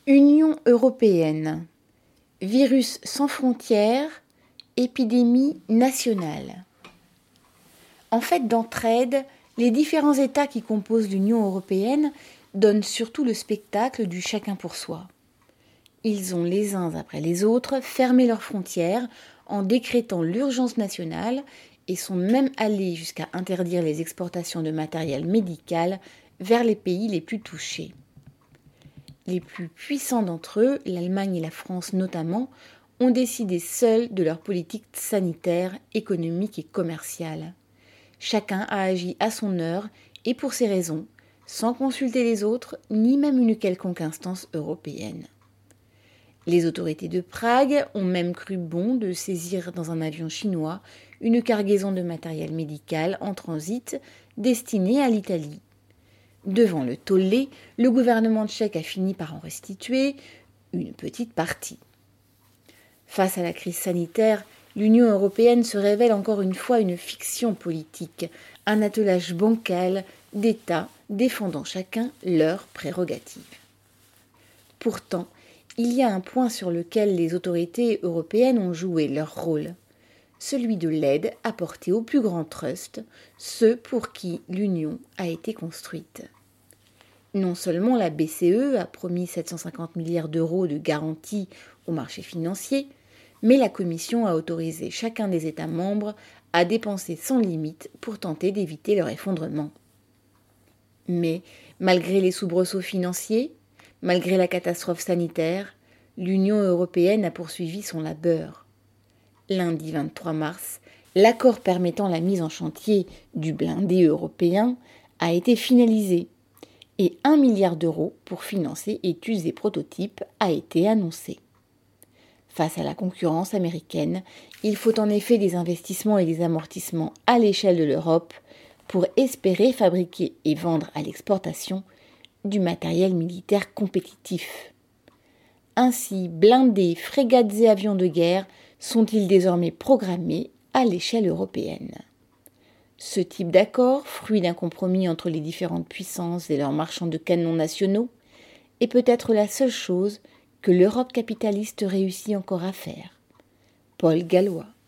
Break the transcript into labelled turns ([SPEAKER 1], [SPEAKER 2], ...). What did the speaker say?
[SPEAKER 1] Union européenne. Virus sans frontières, épidémie nationale. En fait, d'entraide, les différents États qui composent l'Union européenne donnent surtout le spectacle du chacun pour soi. Ils ont les uns après les autres fermé leurs frontières en décrétant l'urgence nationale et sont même allés jusqu'à interdire les exportations de matériel médical vers les pays les plus touchés. Les plus puissants d'entre eux, l'Allemagne et la France notamment, ont décidé seuls de leur politique sanitaire, économique et commerciale. Chacun a agi à son heure et pour ses raisons, sans consulter les autres, ni même une quelconque instance européenne. Les autorités de Prague ont même cru bon de saisir dans un avion chinois une cargaison de matériel médical en transit destinée à l'Italie. Devant le tollé, le gouvernement tchèque a fini par en restituer une petite partie. Face à la crise sanitaire, l'Union européenne se révèle encore une fois une fiction politique, un attelage bancal d'États défendant chacun leurs prérogatives. Pourtant, il y a un point sur lequel les autorités européennes ont joué leur rôle, celui de l'aide apportée aux plus grands trusts, ceux pour qui l'Union a été construite. Non seulement la BCE a promis 750 milliards d'euros de garantie aux marchés financiers, mais la Commission a autorisé chacun des États membres à dépenser sans limite pour tenter d'éviter leur effondrement. Mais, malgré les soubresauts financiers, malgré la catastrophe sanitaire, l'Union européenne a poursuivi son labeur. Lundi 23 mars, l'accord permettant la mise en chantier du blindé européen a été finalisé et 1 milliard d'euros pour financer études et prototypes a été annoncé. Face à la concurrence américaine, il faut en effet des investissements et des amortissements à l'échelle de l'Europe pour espérer fabriquer et vendre à l'exportation du matériel militaire compétitif. Ainsi, blindés, frégates et avions de guerre sont-ils désormais programmés à l'échelle européenne. Ce type d'accord, fruit d'un compromis entre les différentes puissances et leurs marchands de canons nationaux, est peut-être la seule chose que l'Europe capitaliste réussit encore à faire. Paul Gallois.